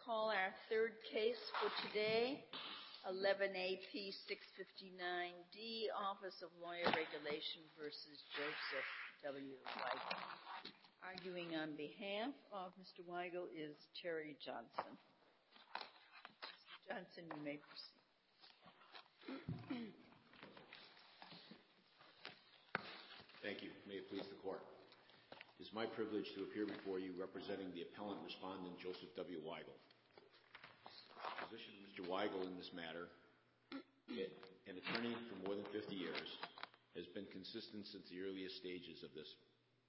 call our third case for today, 11 AP 659D, Office of Lawyer Regulation versus Joseph W. Weigel. Arguing on behalf of Mr. Weigel is Terry Johnson. Mr. Johnson, you may proceed. Thank you. May it please the Court. It is my privilege to appear before you representing the appellant respondent, Joseph W. Weigel. The position of Mr. Weigel in this matter, an attorney for more than 50 years, has been consistent since the earliest stages of this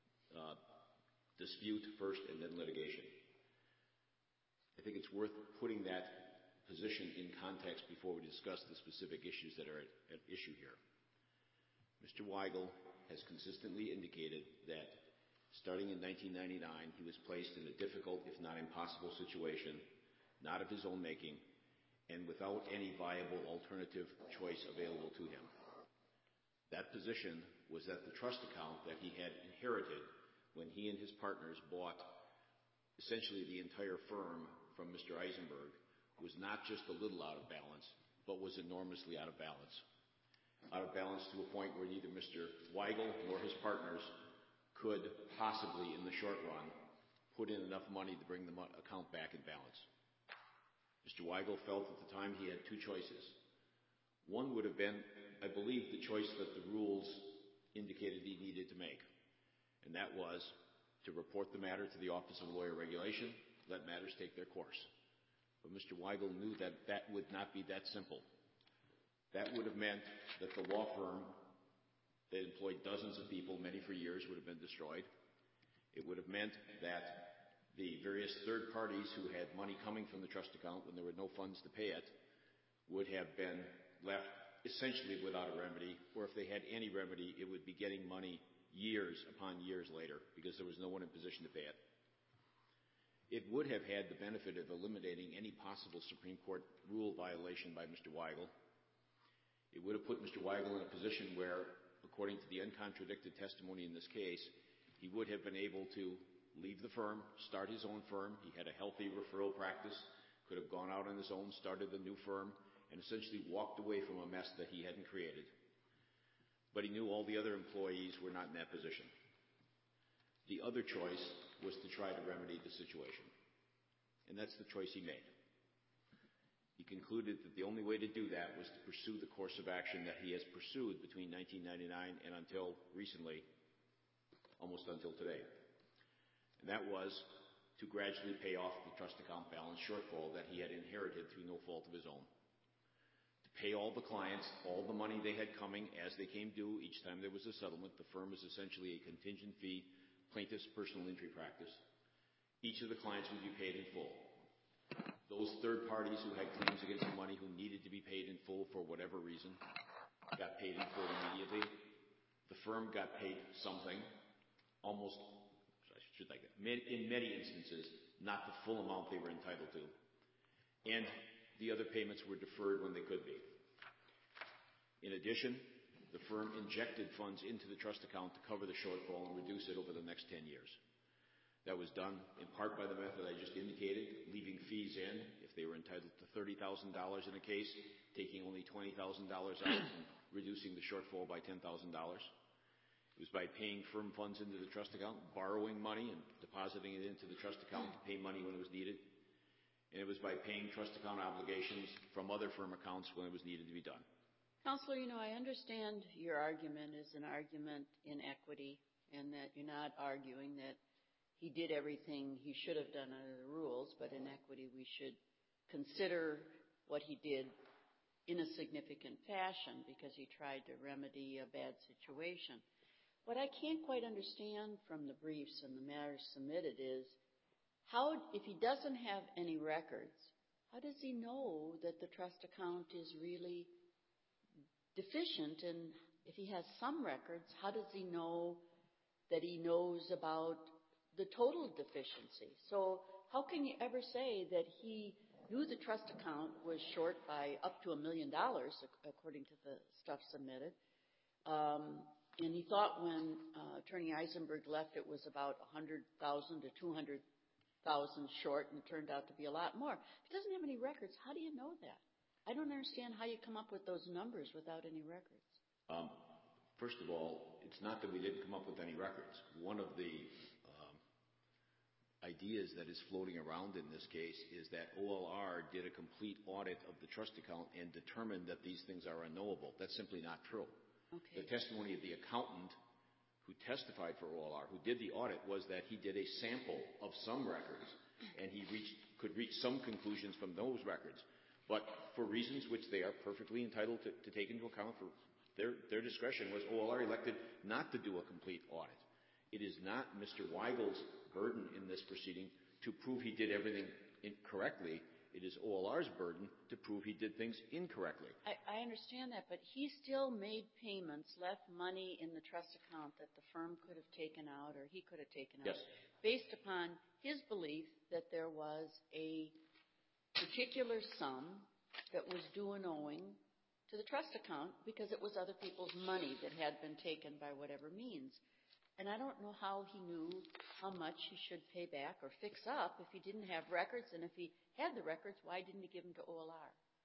dispute first and then litigation. I think it's worth putting that position in context before we discuss the specific issues that are at issue here. Mr. Weigel has consistently indicated that starting in 1999, he was placed in a difficult, if not impossible situation, not of his own making, and without any viable alternative choice available to him. That position was that the trust account that he had inherited when he and his partners bought essentially the entire firm from Mr. Eisenberg was not just a little out of balance, but was enormously out of balance. Out of balance to a point where neither Mr. Weigel nor his partners could possibly, in the short run, put in enough money to bring the account back in balance. Mr. Weigel felt at the time he had two choices. One would have been, I believe, the choice that the rules indicated he needed to make, and that was to report the matter to the Office of Lawyer Regulation, let matters take their course. But Mr. Weigel knew that that would not be that simple. That would have meant that the law firm that employed dozens of people, many for years, would have been destroyed. It would have meant that the various third parties who had money coming from the trust account when there were no funds to pay it would have been left essentially without a remedy, or if they had any remedy, it would be getting money years upon years later because there was no one in position to pay it. It would have had the benefit of eliminating any possible Supreme Court rule violation by Mr. Weigel. It would have put Mr. Weigel in a position where, according to the uncontradicted testimony in this case, he would have been able to leave the firm, start his own firm. He had a healthy referral practice, could have gone out on his own, started a new firm, and essentially walked away from a mess that he hadn't created. But he knew all the other employees were not in that position. The other choice was to try to remedy the situation. And that's the choice he made. He concluded that the only way to do that was to pursue the course of action that he has pursued between 1999 and until recently, almost until today. And that was to gradually pay off the trust account balance shortfall that he had inherited through no fault of his own. To pay all the clients, all the money they had coming as they came due each time there was a settlement. The firm is essentially a contingent fee plaintiff's personal injury practice. Each of the clients would be paid in full. Those third parties who had claims against the money who needed to be paid in full for whatever reason got paid in full immediately. The firm got paid something, almost, in many instances, not the full amount they were entitled to. And the other payments were deferred when they could be. In addition, the firm injected funds into the trust account to cover the shortfall and reduce it over the next 10 years. That was done in part by the method I just indicated, leaving fees in if they were entitled to $30,000 in a case, taking only $20,000 out and reducing the shortfall by $10,000. It was by paying firm funds into the trust account, borrowing money and depositing it into the trust account to pay money when it was needed. And it was by paying trust account obligations from other firm accounts when it was needed to be done. Counselor, I understand your argument is an argument in equity and that you're not arguing that he did everything he should have done under the rules, but in equity we should consider what he did in a significant fashion because he tried to remedy a bad situation. What I can't quite understand from the briefs and the matters submitted is how, if he doesn't have any records, how does he know that the trust account is really deficient? And if he has some records, how does he know that he knows about the total deficiency? So how can you ever say that he knew the trust account was short by up to $1 million, according to the stuff submitted, and he thought when Attorney Eisenberg left it was about $100,000 to short and it turned out to be a lot more. If he doesn't have any records, how do you know that? I don't understand how you come up with those numbers without any records. First of all, it's not that we didn't come up with any records. One of the ideas that is floating around in this case is that OLR did a complete audit of the trust account and determined that these things are unknowable. That's simply not true. Okay. The testimony of the accountant who testified for OLR, who did the audit, was that he did a sample of some records and he could reach some conclusions from those records. But for reasons which they are perfectly entitled to take into account for their discretion, was OLR elected not to do a complete audit. It is not Mr. Weigel's burden in this proceeding to prove he did everything correctly. It is OLR's burden to prove he did things incorrectly. I understand that, but he still made payments, left money in the trust account that the firm could have taken out or he could have taken out, Yes. based upon his belief that there was a particular sum that was due and owing to the trust account because it was other people's money that had been taken by whatever means. And I don't know how he knew how much he should pay back or fix up if he didn't have records. And if he had the records, why didn't he give them to OLR?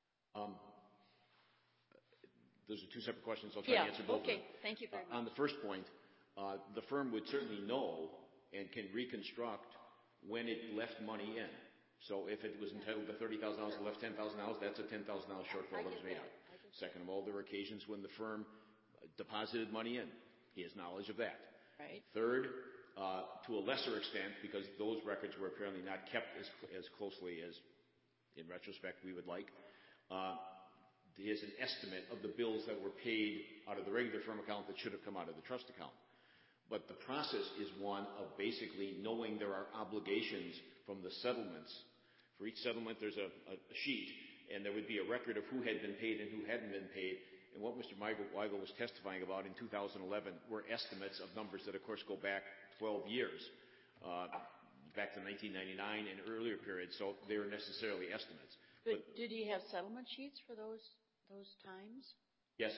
Those are two separate questions. I'll try to answer both of them. Okay. Thank you very much. On the first point, the firm would certainly know and can reconstruct when it left money in. So if it was entitled to $30,000 and left $10,000, that's a $10,000 shortfall that was made up. Second of all, there were occasions when the firm deposited money in. He has knowledge of that. Right. Third, to a lesser extent, because those records were apparently not kept as closely as, in retrospect, we would like, there's an estimate of the bills that were paid out of the regular firm account that should have come out of the trust account. But the process is one of basically knowing there are obligations from the settlements. For each settlement, there's a sheet, and there would be a record of who had been paid and who hadn't been paid. And what Mr. Weigel was testifying about in 2011 were estimates of numbers that, of course, go back 12 years, back to 1999 and earlier periods. So they were necessarily estimates. But did he have settlement sheets for those times? Yes.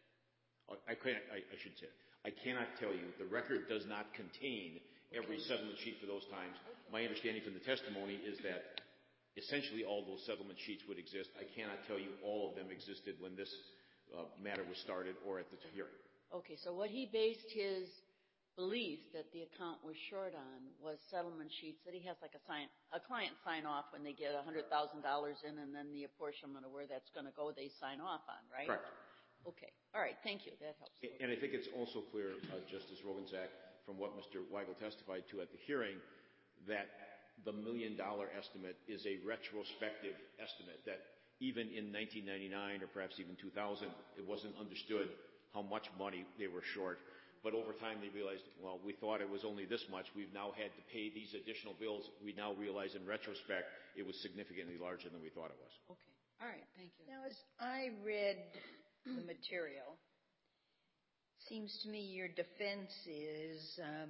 I should say it. I cannot tell you. The record does not contain every settlement sheet for those times. My understanding from the testimony is that essentially all those settlement sheets would exist. I cannot tell you all of them existed when this matter was started or at the hearing. Okay, so what he based his belief that the account was short on was settlement sheets that he has like a client sign off when they get $100,000 in, and then the apportionment of where that's going to go they sign off on, right? Correct. Okay. All right. Thank you. That helps. And I think it's also clear, Justice Rogenzak, from what Mr. Weigel testified to at the hearing, that the $1 million estimate is a retrospective estimate, that even in 1999 or perhaps even 2000, it wasn't understood how much money they were short. But over time, they realized, well, we thought it was only this much. We've now had to pay these additional bills. We now realize in retrospect it was significantly larger than we thought it was. Okay. All right. Thank you. Now, as I read the material, seems to me your defense is,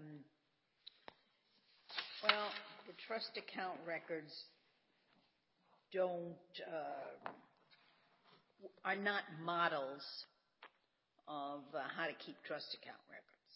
well, the trust account records are not models of how to keep trust account records.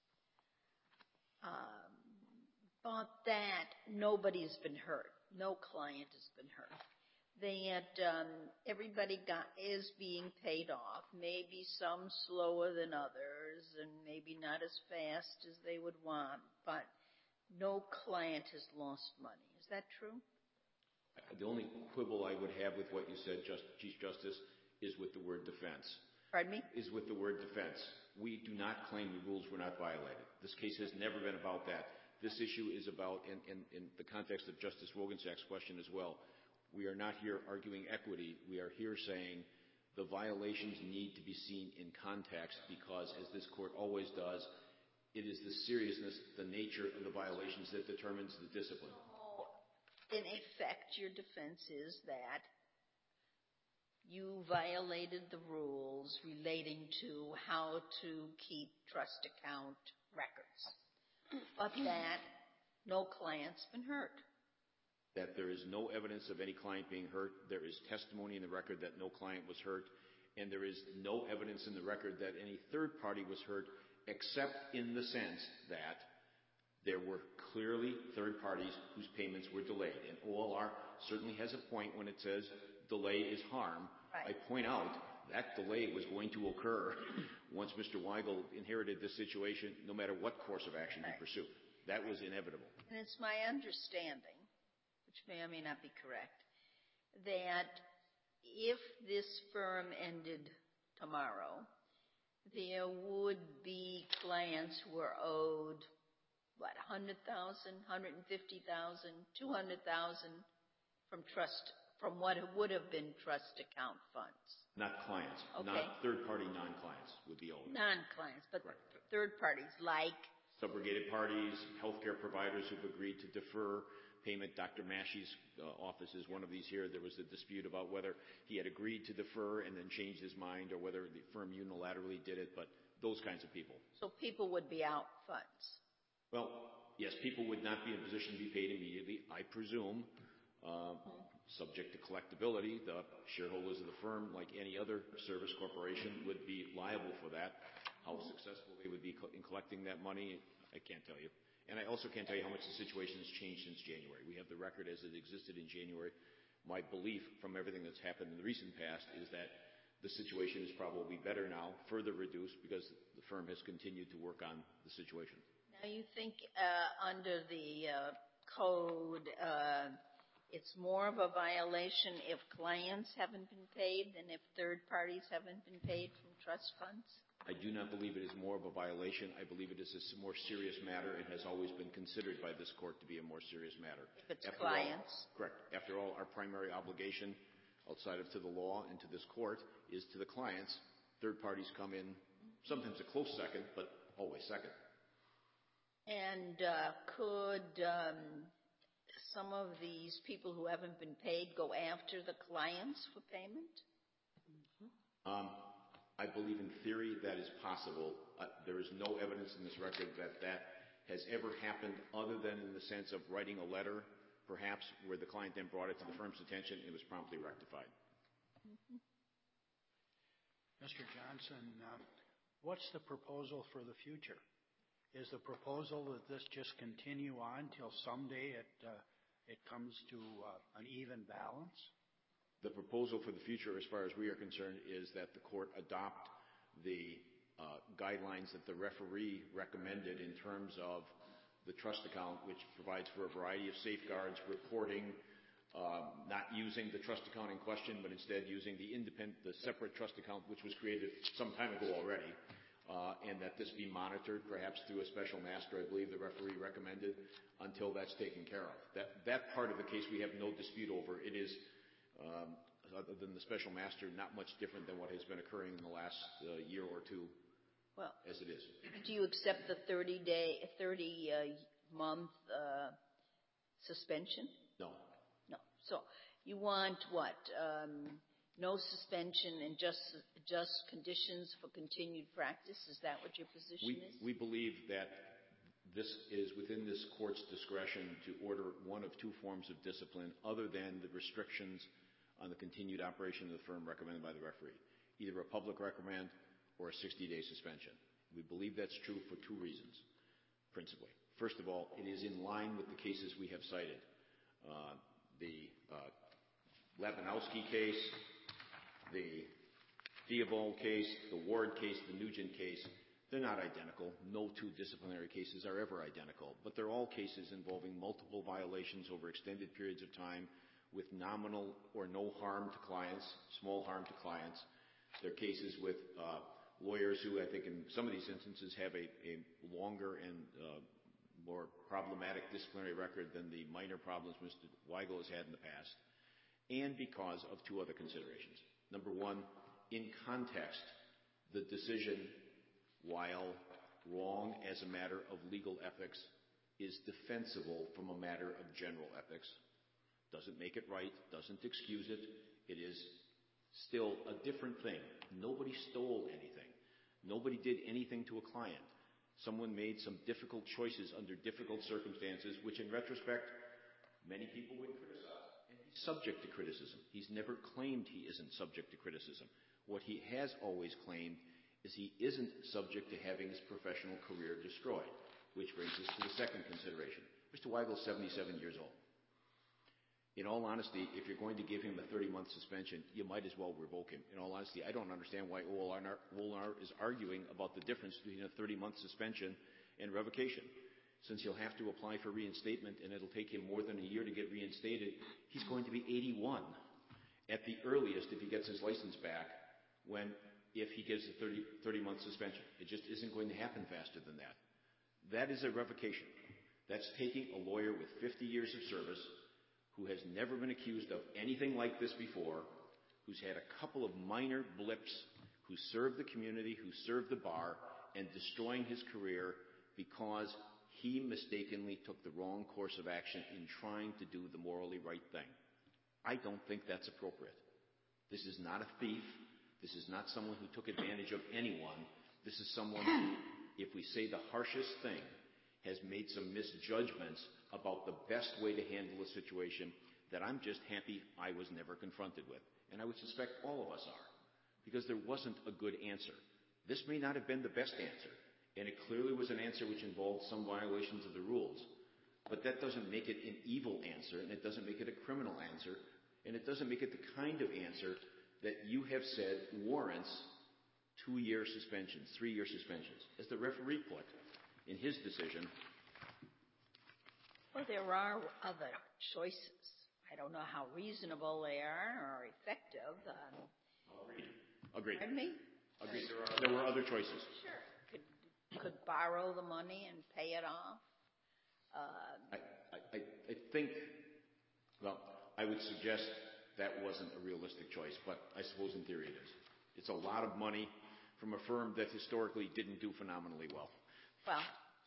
But that nobody's been hurt. No client has been hurt. That everybody is being paid off, maybe some slower than others and maybe not as fast as they would want, but no client has lost money. Is that true? The only quibble I would have with what you said, Chief Justice, is with the word defense. Pardon me? Is with the word defense. We do not claim the rules were not violated. This case has never been about that. This issue is about, in the context of Justice Rogenzak's question as well, we are not here arguing equity. We are here saying the violations need to be seen in context because, as this court always does, it is the seriousness, the nature of the violations that determines the discipline. In effect, your defense is that you violated the rules relating to how to keep trust account records, but that no client's been hurt. That there is no evidence of any client being hurt. There is testimony in the record that no client was hurt, and there is no evidence in the record that any third party was hurt, except in the sense that there were clearly third parties whose payments were delayed. And OLR certainly has a point when it says delay is harm. Right. I point out that delay was going to occur once Mr. Weigel inherited this situation, no matter what course of action he pursued. That was inevitable. And it's my understanding, which may or may not be correct, that if this firm ended tomorrow, there would be clients who are owed, what, $100,000, $150,000, $200,000 from what would have been trust account funds. Not clients. Okay. Not third-party non-clients would be owed. Non-clients, but Correct. third parties like? Subrogated parties, healthcare providers who've agreed to defer payment. Dr. Massey's office is one of these here. There was a dispute about whether he had agreed to defer and then changed his mind, or whether the firm unilaterally did it, but those kinds of people. So people would be out funds. Well, yes, people would not be in a position to be paid immediately, I presume, subject to collectability. The shareholders of the firm, like any other service corporation, would be liable for that. How successful they would be in collecting that money, I can't tell you. And I also can't tell you how much the situation has changed since January. We have the record as it existed in January. My belief from everything that's happened in the recent past is that the situation is probably better now, further reduced, because the firm has continued to work on the situation. Now, you think under the code, it's more of a violation if clients haven't been paid than if third parties haven't been paid from trust funds? I do not believe it is more of a violation. I believe it is a more serious matter and has always been considered by this court to be a more serious matter. If it's clients? Correct. After all, our primary obligation outside of to the law and to this court is to the clients. Third parties come in, sometimes a close second, but always second. And could some of these people who haven't been paid go after the clients for payment? I believe in theory that is possible. There is no evidence in this record that that has ever happened, other than in the sense of writing a letter, perhaps, where the client then brought it to the firm's attention and it was promptly rectified. Mr. Johnson, what's the proposal for the future? Is the proposal that this just continue on till someday it comes to an even balance? The proposal for the future, as far as we are concerned, is that the court adopt the guidelines that the referee recommended in terms of the trust account, which provides for a variety of safeguards, reporting, not using the trust account in question, but instead using the separate trust account, which was created some time ago already, and that this be monitored, perhaps through a special master, I believe the referee recommended, until that's taken care of. That part of the case we have no dispute over. It is, other than the special master, not much different than what has been occurring in the last year or two, as it is. Do you accept the 30-month suspension? No. No. So you want what? No suspension and just conditions for continued practice? Is that what your position is? We believe that this is within this court's discretion to order one of two forms of discipline other than the restrictions on the continued operation of the firm recommended by the referee, either a public reprimand or a 60-day suspension. We believe that's true for two reasons, principally. First of all, it is in line with the cases we have cited. The Labanowski case, the Theobald case, the Ward case, the Nugent case, they're not identical. No two disciplinary cases are ever identical, but they're all cases involving multiple violations over extended periods of time with nominal or no harm to clients, small harm to clients. They're cases with lawyers who, I think in some of these instances, have a longer and more problematic disciplinary record than the minor problems Mr. Weigel has had in the past, and because of two other considerations. Number one, in context, the decision, while wrong as a matter of legal ethics, is defensible from a matter of general ethics. Doesn't make it right, doesn't excuse it. It is still a different thing. Nobody stole anything. Nobody did anything to a client. Someone made some difficult choices under difficult circumstances, which in retrospect, many people would criticize. And he's subject to criticism. He's never claimed he isn't subject to criticism. What he has always claimed is he isn't subject to having his professional career destroyed. which brings us to the second consideration. Mr. Weigel is 77 years old. In all honesty, if you're going to give him a 30-month suspension, you might as well revoke him. In all honesty, I don't understand why OLR is arguing about the difference between a 30-month suspension and revocation. Since he'll have to apply for reinstatement and it'll take him more than a year to get reinstated, he's going to be 81 at the earliest if he gets his license back if he gives a 30-month suspension. It just isn't going to happen faster than that. That is a revocation. That's taking a lawyer with 50 years of service who has never been accused of anything like this before, who's had a couple of minor blips, who served the community, who served the bar, and destroying his career because he mistakenly took the wrong course of action in trying to do the morally right thing. I don't think that's appropriate. This is not a thief. This is not someone who took advantage of anyone. This is someone who, if we say the harshest thing, has made some misjudgments about the best way to handle a situation that I'm just happy I was never confronted with. And I would suspect all of us are, because there wasn't a good answer. This may not have been the best answer, and it clearly was an answer which involved some violations of the rules. But that doesn't make it an evil answer, and it doesn't make it a criminal answer, and it doesn't make it the kind of answer that you have said warrants 2-year suspensions, 3-year suspensions. As the referee put in his decision. Well, there are other choices. I don't know how reasonable they are or effective. Agreed. Pardon me? Agreed. There were other choices. Sure. Could borrow the money and pay it off. I think, well, I would suggest that wasn't a realistic choice, but I suppose in theory it is. It's a lot of money from a firm that historically didn't do phenomenally well. Well,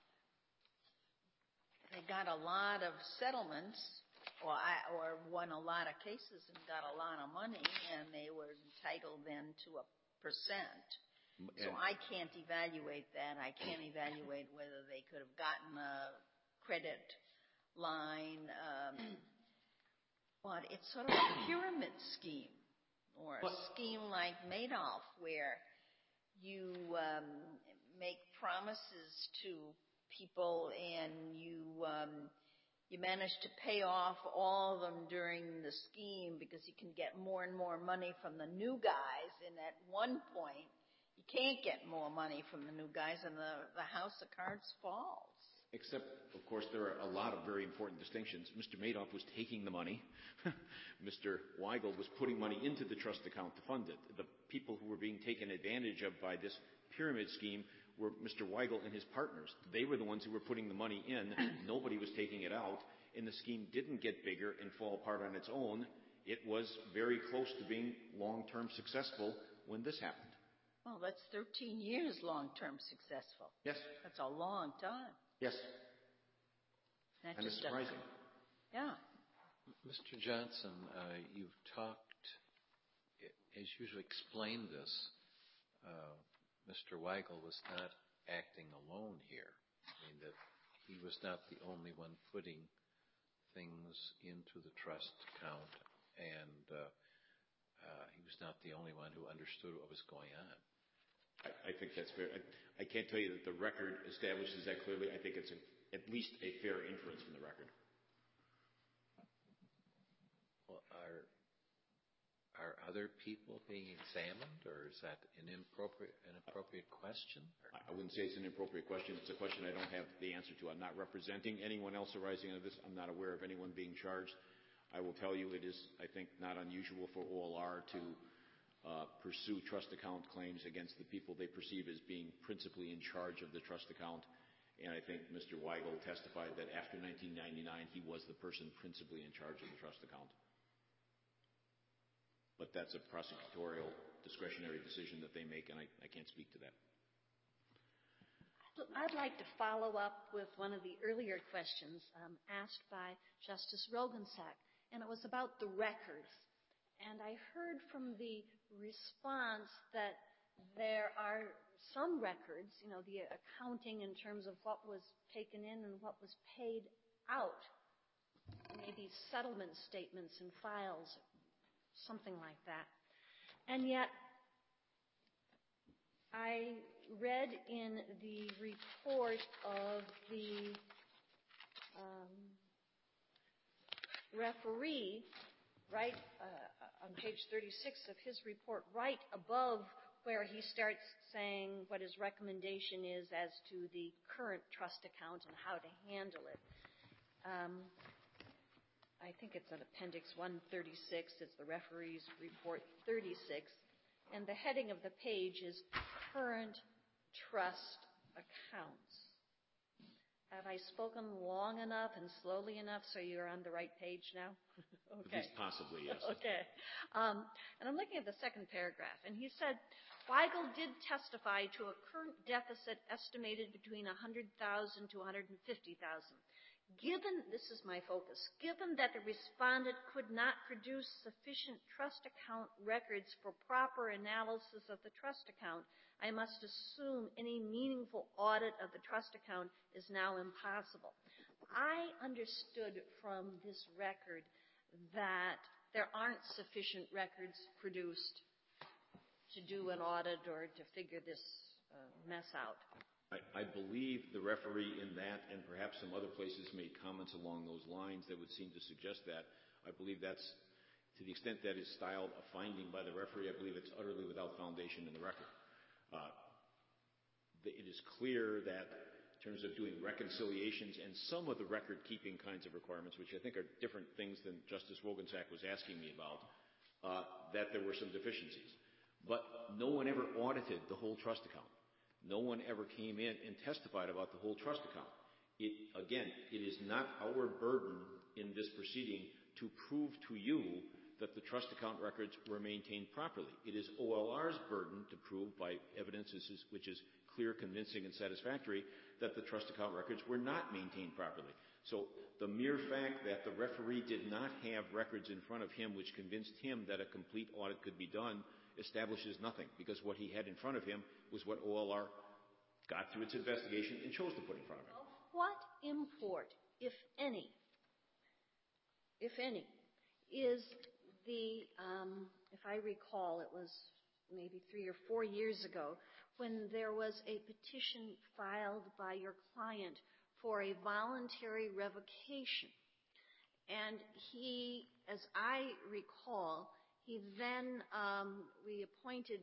they got a lot of settlements, or won a lot of cases and got a lot of money, and they were entitled then to a percent. So I can't evaluate that. I can't evaluate whether they could have gotten a credit line. But it's sort of a pyramid scheme, or a scheme like Madoff, where you make promises to people and you manage to pay off all of them during the scheme because you can get more and more money from the new guys, and at one point you can't get more money from the new guys and the house of cards falls. Except, of course, there are a lot of very important distinctions. Mr. Madoff was taking the money. Mr. Weigel was putting money into the trust account to fund it. The people who were being taken advantage of by this pyramid scheme were Mr. Weigel and his partners. They were the ones who were putting the money in. Nobody was taking it out, and the scheme didn't get bigger and fall apart on its own. It was very close to being long-term successful when this happened. Well, that's 13 years long-term successful. Yes. That's a long time. Yes. That and it's surprising. Yeah. Mr. Johnson, you've talked, as you explained this, Mr. Weigel was not acting alone here. I mean, that he was not the only one putting things into the trust account, and he was not the only one who understood what was going on. I think that's fair. I can't tell you that the record establishes that clearly. I think it's at least a fair inference from the record. Well, are other people being examined, or is that an appropriate question? I wouldn't say it's an appropriate question. It's a question I don't have the answer to. I'm not representing anyone else arising out of this. I'm not aware of anyone being charged. I will tell you it is, I think, not unusual for OLR to pursue trust account claims against the people they perceive as being principally in charge of the trust account. And I think Mr. Weigel testified that after 1999, he was the person principally in charge of the trust account. But that's a prosecutorial discretionary decision that they make, and I can't speak to that. I'd like to follow up with one of the earlier questions asked by Justice Roggensack, and it was about the records. And I heard from the response that there are some records, the accounting in terms of what was taken in and what was paid out, maybe settlement statements and files, something like that. And yet, I read in the report of the referee, right on page 36 of his report, right above where he starts saying what his recommendation is as to the current trust account and how to handle it. I think it's on Appendix 136. It's the referee's report 36. And the heading of the page is Current Trust Accounts. Have I spoken long enough and slowly enough so you're on the right page now? Okay. At least possibly, yes. Okay. And I'm looking at the second paragraph. And he said, Weigel did testify to a current deficit estimated between $100,000 to $150,000. Given, this is my focus, given that the respondent could not produce sufficient trust account records for proper analysis of the trust account, I must assume any meaningful audit of the trust account is now impossible. I understood from this record that there aren't sufficient records produced to do an audit or to figure this mess out. I believe the referee in that and perhaps some other places made comments along those lines that would seem to suggest that. I believe that's, to the extent that is styled a finding by the referee, I believe it's utterly without foundation in the record. It is clear that in terms of doing reconciliations and some of the record-keeping kinds of requirements, which I think are different things than Justice Wogensack was asking me about, that there were some deficiencies. But no one ever audited the whole trust account. No one ever came in and testified about the whole trust account. Again, it is not our burden in this proceeding to prove to you that the trust account records were maintained properly. It is OLR's burden to prove by evidence which is clear, convincing, and satisfactory that the trust account records were not maintained properly. So the mere fact that the referee did not have records in front of him which convinced him that a complete audit could be done establishes nothing, because what he had in front of him was what OLR got through its investigation and chose to put in front of him. What import, if any, is the, if I recall, it was maybe 3 or 4 years ago, when there was a petition filed by your client for a voluntary revocation. And he, as I recall, he then, we appointed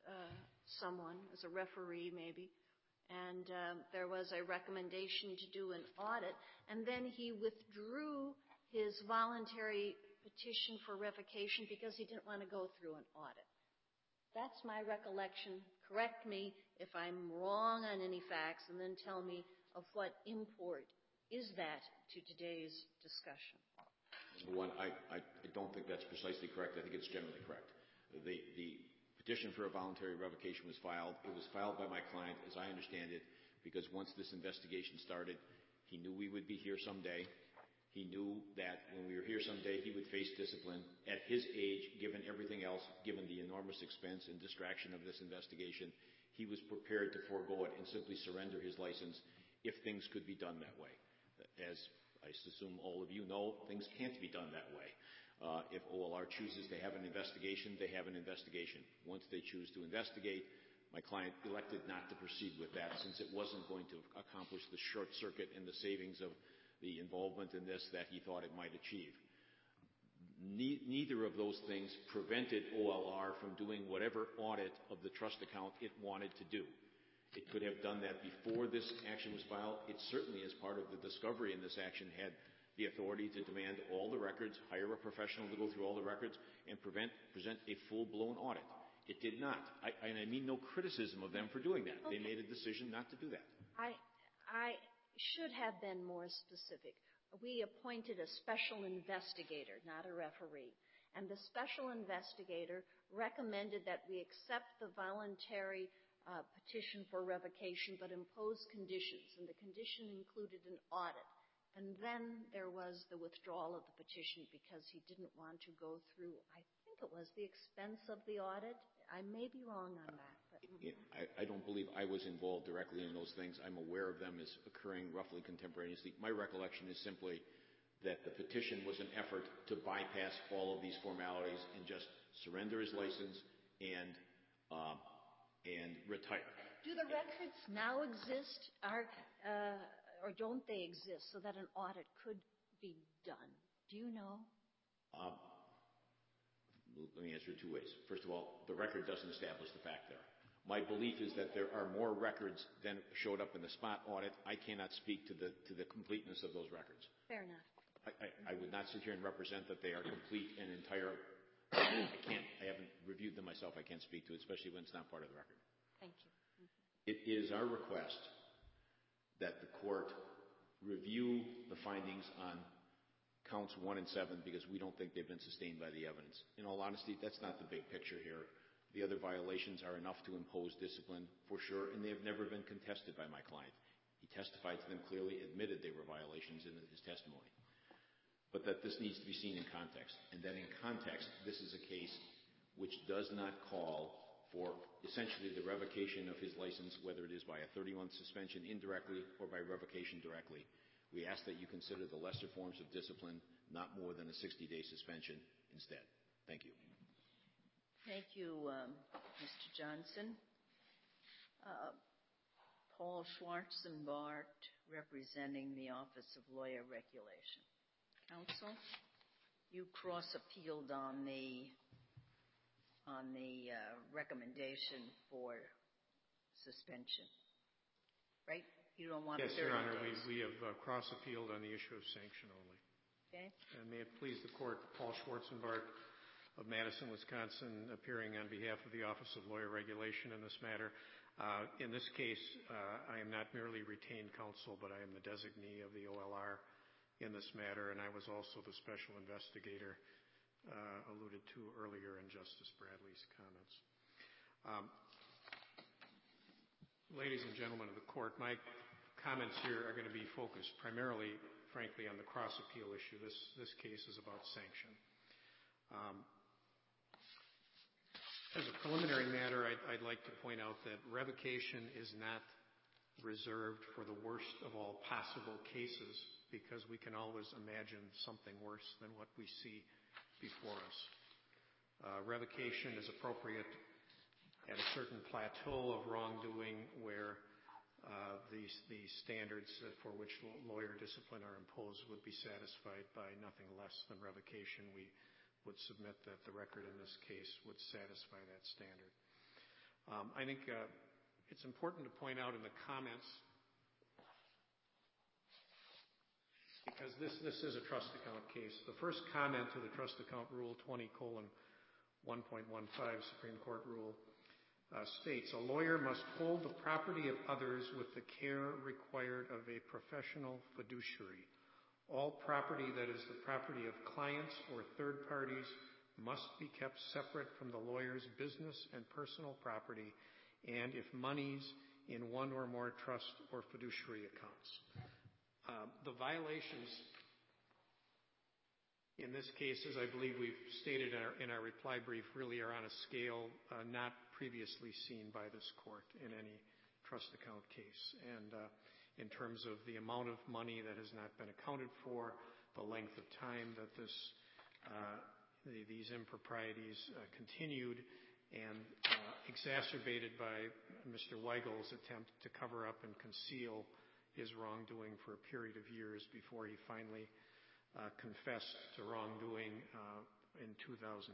someone as a referee maybe, and there was a recommendation to do an audit, and then he withdrew his voluntary petition for revocation because he didn't want to go through an audit. That's my recollection. Correct me if I'm wrong on any facts, and then tell me of what import is that to today's discussion. Number one, I don't think that's precisely correct. I think it's generally correct. The petition for a voluntary revocation was filed. It was filed by my client, as I understand it, because once this investigation started, he knew we would be here someday. He knew that when we were here someday, he would face discipline. At his age, given everything else, given the enormous expense and distraction of this investigation, he was prepared to forego it and simply surrender his license if things could be done that way. As I assume all of you know, things can't be done that way. If OLR chooses to have an investigation, they have an investigation. Once they choose to investigate, my client elected not to proceed with that since it wasn't going to accomplish the short circuit and the savings of the involvement in this that he thought it might achieve. Neither of those things prevented OLR from doing whatever audit of the trust account it wanted to do. It could have done that before this action was filed. It certainly, as part of the discovery in this action, had the authority to demand all the records, hire a professional to go through all the records, and present a full-blown audit. It did not. And I mean no criticism of them for doing that. Okay. They made a decision not to do that. I should have been more specific. We appointed a special investigator, not a referee. And the special investigator recommended that we accept the voluntary petition for revocation, but impose conditions. And the condition included an audit. And then there was the withdrawal of the petition because he didn't want to go through, I think it was the expense of the audit. I may be wrong on that. But I don't believe I was involved directly in those things. I'm aware of them as occurring roughly contemporaneously. My recollection is simply that the petition was an effort to bypass all of these formalities and just surrender his license and retire. Do the records now exist, or don't they exist, so that an audit could be done? Do you know? Let me answer it two ways. First of all, the record doesn't establish the fact there. My belief is that there are more records than showed up in the spot audit. I cannot speak to the completeness of those records. Fair enough. I would not sit here and represent that they are complete and entire. I haven't reviewed them myself. I can't speak to it, especially when it's not part of the record. Thank you. It is our request that the court review the findings on counts 1 and 7 because we don't think they've been sustained by the evidence. In all honesty, that's not the big picture here. The other violations are enough to impose discipline for sure, and they have never been contested by my client. He testified to them clearly, admitted they were violations in his testimony. But that this needs to be seen in context, and that in context, this is a case which does not call for essentially the revocation of his license, whether it is by a 30-month suspension indirectly or by revocation directly. We ask that you consider the lesser forms of discipline, not more than a 60-day suspension instead. Thank you. Thank you, Mr. Johnson. Paul Schwarzenbart, representing the Office of Lawyer Regulation. Counsel, you cross-appealed on the recommendation for suspension, right? You don't want 30 days. Yes, Your Honor, we have cross-appealed on the issue of sanction only. Okay. And may it please the Court, Paul Schwarzenbart of Madison, Wisconsin, appearing on behalf of the Office of Lawyer Regulation in this matter. In this case, I am not merely retained counsel, but I am the designee of the OLR in this matter, and I was also the special investigator alluded to earlier in Justice Bradley's comments. Ladies and gentlemen of the Court, my comments here are going to be focused primarily, frankly, on the cross-appeal issue. This case is about sanction. As a preliminary matter, I'd like to point out that revocation is not reserved for the worst of all possible cases, because we can always imagine something worse than what we see before us. Revocation is appropriate at a certain plateau of wrongdoing where the standards for which lawyer discipline are imposed would be satisfied by nothing less than revocation. We would submit that the record in this case would satisfy that standard. I think it's important to point out in the comments, because this is a trust account case. The first comment to the Trust Account Rule 20:1.15 Supreme Court Rule states, a lawyer must hold the property of others with the care required of a professional fiduciary. All property that is the property of clients or third parties must be kept separate from the lawyer's business and personal property, and if monies in one or more trust or fiduciary accounts. The violations in this case, as I believe we've stated in our reply brief, really are on a scale not previously seen by this court in any trust account case. And in terms of the amount of money that has not been accounted for, the length of time that these improprieties continued, and exacerbated by Mr. Weigel's attempt to cover up and conceal his wrongdoing for a period of years before he finally confessed to wrongdoing in 2009.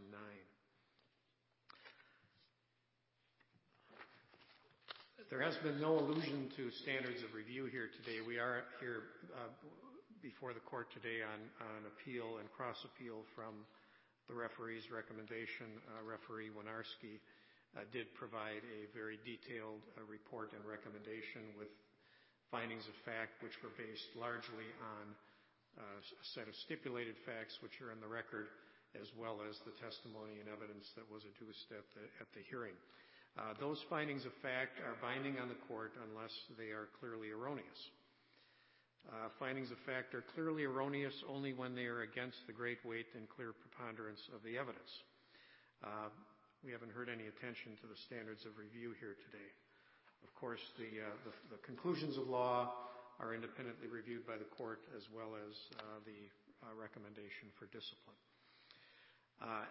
There has been no allusion to standards of review here today. We are here before the court today on appeal and cross-appeal from the referee's recommendation. Referee Winarski did provide a very detailed report and recommendation with findings of fact which were based largely on a set of stipulated facts which are in the record, as well as the testimony and evidence that was adduced at the hearing. Those findings of fact are binding on the court unless they are clearly erroneous. Findings of fact are clearly erroneous only when they are against the great weight and clear preponderance of the evidence. We haven't heard any attention to the standards of review here today. Of course, the conclusions of law are independently reviewed by the court, as well as the recommendation for discipline.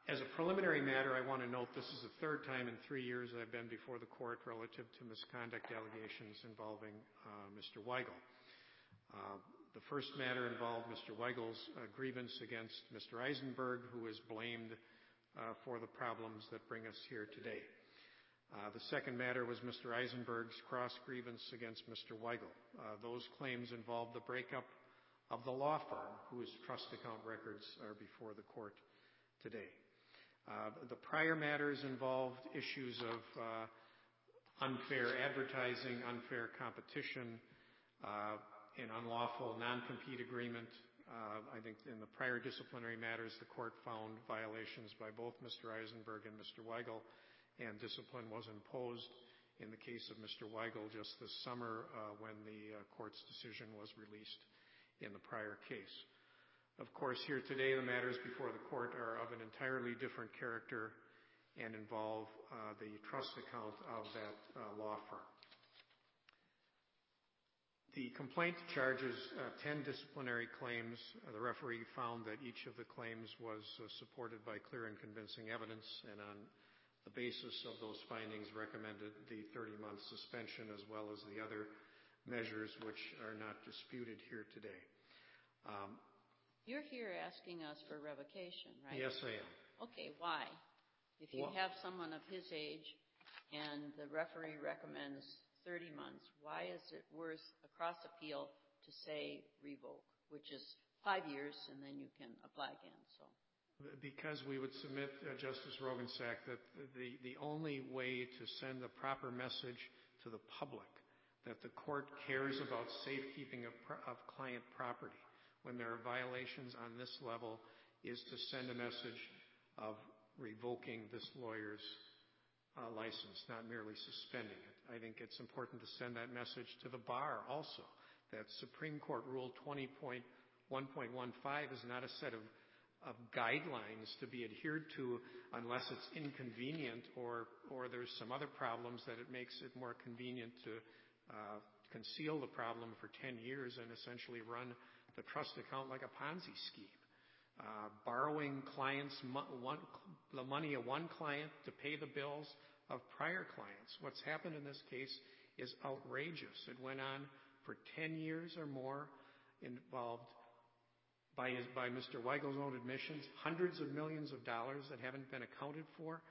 As a preliminary matter, I want to note this is the third time in 3 years I've been before the court relative to misconduct allegations involving Mr. Weigel. The first matter involved Mr. Weigel's grievance against Mr. Eisenberg, who is blamed for the problems that bring us here today. The second matter was Mr. Eisenberg's cross grievance against Mr. Weigel. Those claims involved the breakup of the law firm whose trust account records are before the court today. The prior matters involved issues of unfair advertising, unfair competition, an unlawful non-compete agreement. I think in the prior disciplinary matters, the court found violations by both Mr. Eisenberg and Mr. Weigel, and discipline was imposed in the case of Mr. Weigel just this summer when the court's decision was released in the prior case. Of course, here today, the matters before the court are of an entirely different character and involve the trust account of that law firm. The complaint charges 10 disciplinary claims. The referee found that each of the claims was supported by clear and convincing evidence, and on the basis of those findings recommended the 30-month suspension as well as the other measures which are not disputed here today. You're here asking us for revocation, right? Yes, I am. Okay, why? If you have someone of his age and the referee recommends 30 months, why is it worth a cross appeal to say revoke, which is 5 years and then you can apply again? So, because we would submit, Justice Rogensack, that the only way to send the proper message to the public that the court cares about safekeeping of client property when there are violations on this level is to send a message of revoking this lawyer's license, not merely suspending it. I think it's important to send that message to the bar also, that Supreme Court Rule 20.1.15 is not a set of guidelines to be adhered to unless it's inconvenient or there's some other problems that it makes it more convenient to conceal the problem for 10 years and essentially run the trust account like a Ponzi scheme. Borrowing clients the money of one client to pay the bills of prior clients. What's happened in this case is outrageous. It went on for 10 years or more, involved by Mr. Weigel's own admissions, hundreds of millions of dollars that haven't been accounted for.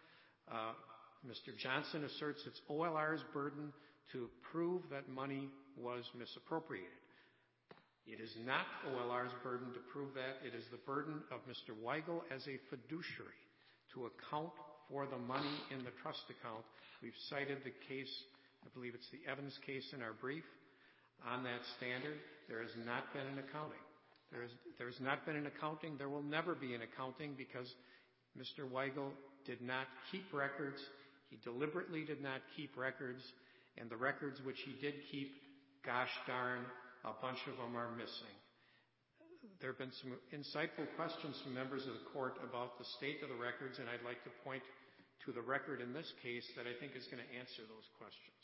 Mr. Johnson asserts it's OLR's burden to prove that money was misappropriated. It is not OLR's burden to prove that. It is the burden of Mr. Weigel as a fiduciary to account for the money in the trust account. We've cited the case, I believe it's the Evans case in our brief. On that standard, there has not been an accounting. There's not been an accounting. There will never be an accounting because Mr. Weigel did not keep records. He deliberately did not keep records, and the records which he did keep, gosh darn, a bunch of them are missing. There have been some insightful questions from members of the court about the state of the records, and I'd like to point to the record in this case that I think is going to answer those questions.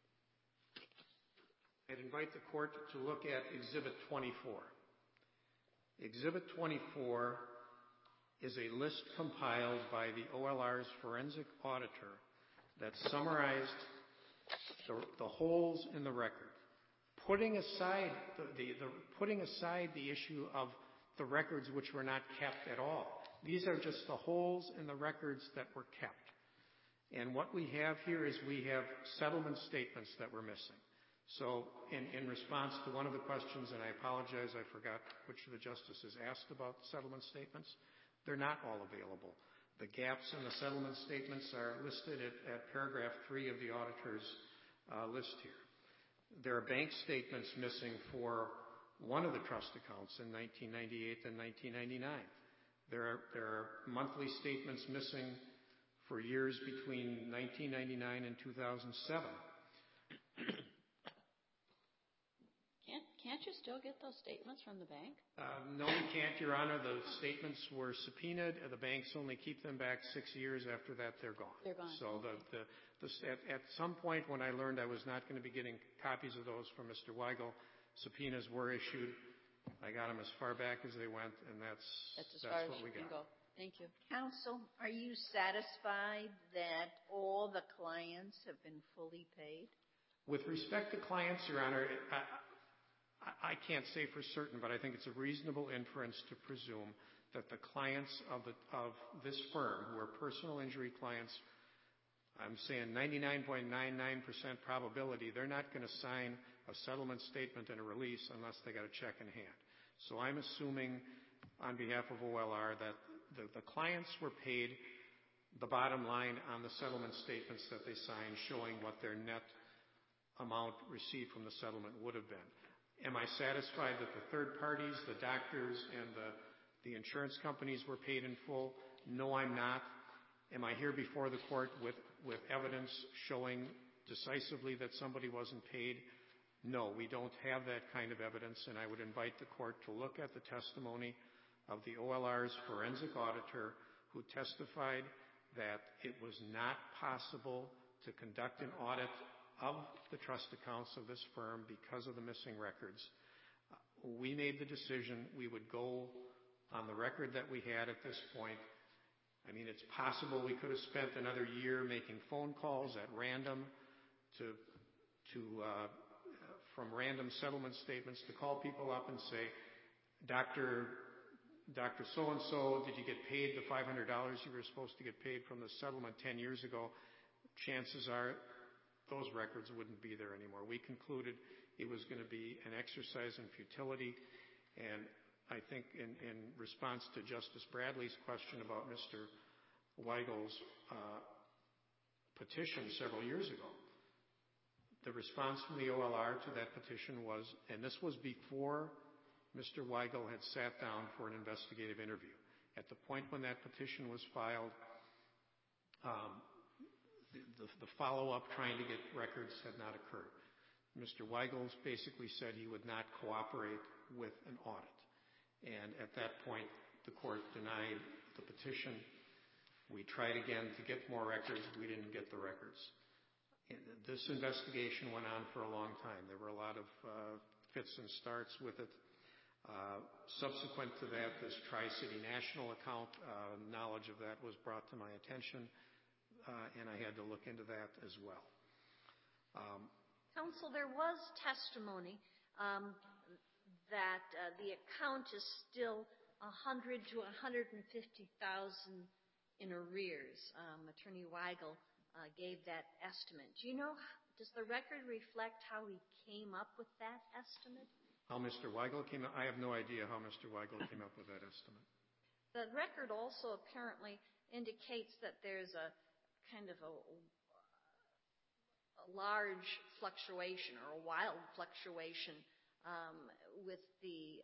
I'd invite the court to look at Exhibit 24. Exhibit 24 is a list compiled by the OLR's forensic auditor that summarized the holes in the record. Putting aside the issue of the records which were not kept at all. These are just the holes in the records that were kept. And what we have here is we have settlement statements that were missing. So in response to one of the questions, and I apologize, I forgot which of the justices asked about settlement statements, they're not all available. The gaps in the settlement statements are listed at paragraph 3 of the auditor's list here. There are bank statements missing for one of the trust accounts in 1998 and 1999. There are monthly statements missing for years between 1999 and 2007. Can't you still get those statements from the bank? No, we can't, Your Honor. The statements were subpoenaed. The banks only keep them back 6 years. After that, they're gone. They're gone. So at some point when I learned I was not going to be getting copies of those from Mr. Weigel, subpoenas were issued. I got them as far back as they went, and that's as far as what we you can got. go. Thank you. Counsel, are you satisfied that all the clients have been fully paid? With respect to clients, Your Honor, I can't say for certain, but I think it's a reasonable inference to presume that the clients of this firm, who are personal injury clients, I'm saying 99.99% probability, they're not going to sign a settlement statement and a release unless they got a check in hand. So I'm assuming on behalf of OLR that the clients were paid the bottom line on the settlement statements that they signed, showing what their net amount received from the settlement would have been. Am I satisfied that the third parties, the doctors, and the insurance companies were paid in full? No, I'm not. Am I here before the court with evidence showing decisively that somebody wasn't paid? No, we don't have that kind of evidence, and I would invite the court to look at the testimony of the OLR's forensic auditor, who testified that it was not possible to conduct an audit of the trust accounts of this firm because of the missing records. We made the decision we would go on the record that we had at this point. I mean, it's possible we could have spent another year making phone calls at random from random settlement statements to call people up and say, Dr. So-and-so, did you get paid the $500 you were supposed to get paid from the settlement 10 years ago? Chances are those records wouldn't be there anymore. We concluded it was going to be an exercise in futility, and I think in response to Justice Bradley's question about Mr. Weigel's petition several years ago, the response from the OLR to that petition was, and this was before Mr. Weigel had sat down for an investigative interview. At the point when that petition was filed, the follow-up trying to get records had not occurred. Mr. Weigel basically said he would not cooperate with an audit. And at that point, the court denied the petition. We tried again to get more records. We didn't get the records. This investigation went on for a long time. There were a lot of fits and starts with it. Subsequent to that, this Tri-City National account, knowledge of that was brought to my attention, and I had to look into that as well. Counsel, there was testimony that the account is still $100,000 to $150,000 in arrears. Attorney Weigel gave that estimate. Does the record reflect how he came up with that estimate? How Mr. Weigel came up? I have no idea how Mr. Weigel came up with that estimate. The record also apparently indicates that there's a kind of a large fluctuation or a wild fluctuation with the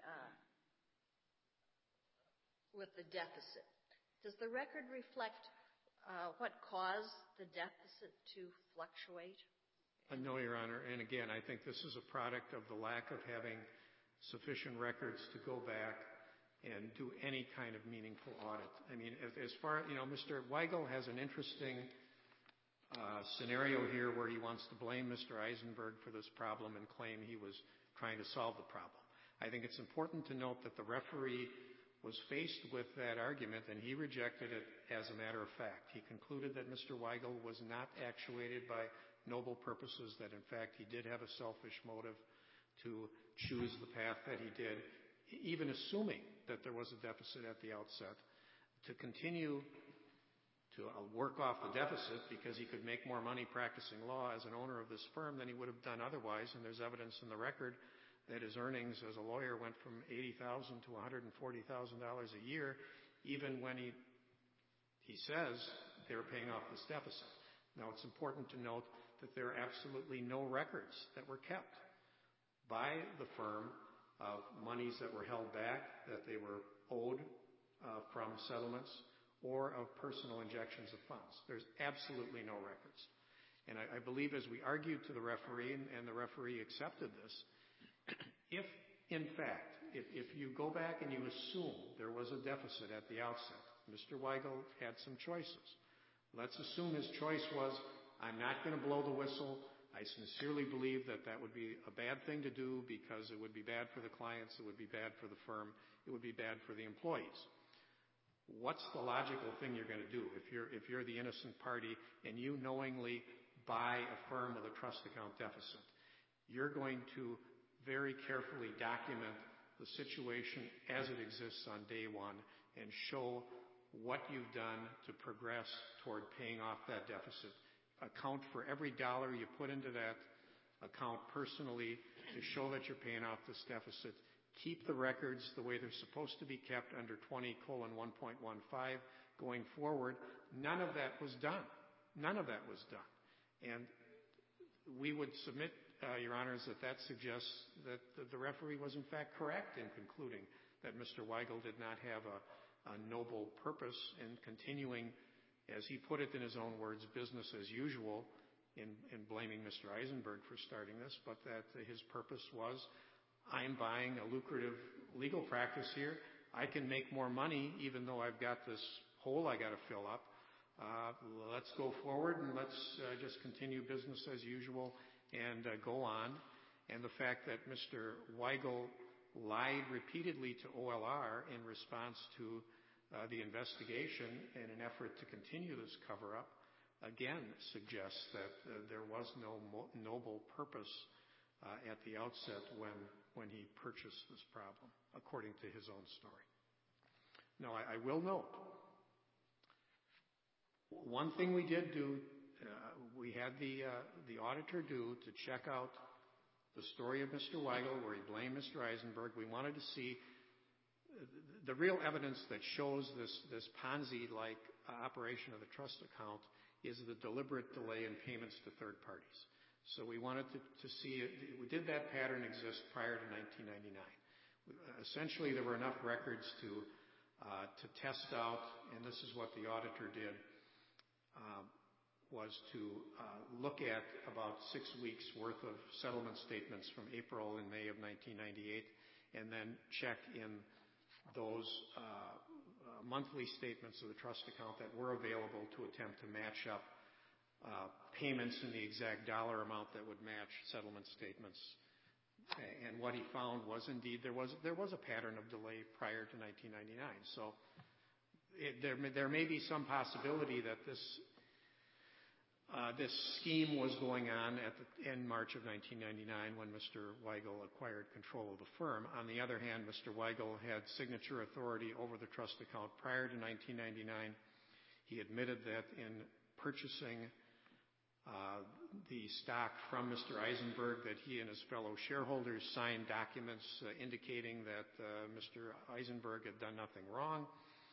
deficit. Does the record reflect what caused the deficit to fluctuate? No, Your Honor. And again, I think this is a product of the lack of having sufficient records to go back and do any kind of meaningful audit. I mean, Mr. Weigel has an interesting scenario here where he wants to blame Mr. Eisenberg for this problem and claim he was trying to solve the problem. I think it's important to note that the referee was faced with that argument, and he rejected it as a matter of fact. He concluded that Mr. Weigel was not actuated by noble purposes, that in fact he did have a selfish motive to choose the path that he did, even assuming that there was a deficit at the outset, to continue to work off the deficit because he could make more money practicing law as an owner of this firm than he would have done otherwise. And there's evidence in the record that his earnings as a lawyer went from $80,000 to $140,000 a year, even when he says they were paying off this deficit. Now, it's important to note that there are absolutely no records that were kept by the firm of monies that were held back, that they were owed from settlements, or of personal injections of funds. There's absolutely no records. And I believe as we argued to the referee, and the referee accepted this, if, in fact, if you go back and you assume there was a deficit at the outset, Mr. Weigel had some choices. Let's assume his choice was, I'm not going to blow the whistle I sincerely believe that that would be a bad thing to do because it would be bad for the clients, it would be bad for the firm, it would be bad for the employees. What's the logical thing you're going to do? If you're the innocent party and you knowingly buy a firm with a trust account deficit, you're going to very carefully document the situation as it exists on day one and show what you've done to progress toward paying off that deficit. Account for every dollar you put into that account personally to show that you're paying off this deficit. Keep the records the way they're supposed to be kept under 20:1.15 going forward. None of that was done. None of that was done. And we would submit, Your Honors, that suggests that the referee was in fact correct in concluding that Mr. Weigel did not have a noble purpose in continuing, as he put it in his own words, business as usual in blaming Mr. Eisenberg for starting this, but that his purpose was, I'm buying a lucrative legal practice here. I can make more money even though I've got this hole I got to fill up. Let's go forward and let's just continue business as usual and go on. And the fact that Mr. Weigel lied repeatedly to OLR in response to the investigation in an effort to continue this cover-up, again, suggests that there was no noble purpose at the outset when he purchased this problem, according to his own story. Now, I will note, one thing we did do, we had the auditor do to check out the story of Mr. Weigel where he blamed Mr. Eisenberg. We wanted to see the real evidence that shows this Ponzi-like operation of the trust account is the deliberate delay in payments to third parties. So we wanted to see, did that pattern exist prior to 1999? Essentially, there were enough records to test out, and this is what the auditor did, was to look at about 6 weeks' worth of settlement statements from April and May of 1998, and then check in those monthly statements of the trust account that were available to attempt to match up payments in the exact dollar amount that would match settlement statements. And what he found was indeed there was a pattern of delay prior to 1999. So there may be some possibility that this scheme was going on in March of 1999 when Mr. Weigel acquired control of the firm. On the other hand, Mr. Weigel had signature authority over the trust account prior to 1999. He admitted that in purchasing the stock from Mr. Eisenberg that he and his fellow shareholders signed documents indicating that Mr. Eisenberg had done nothing wrong.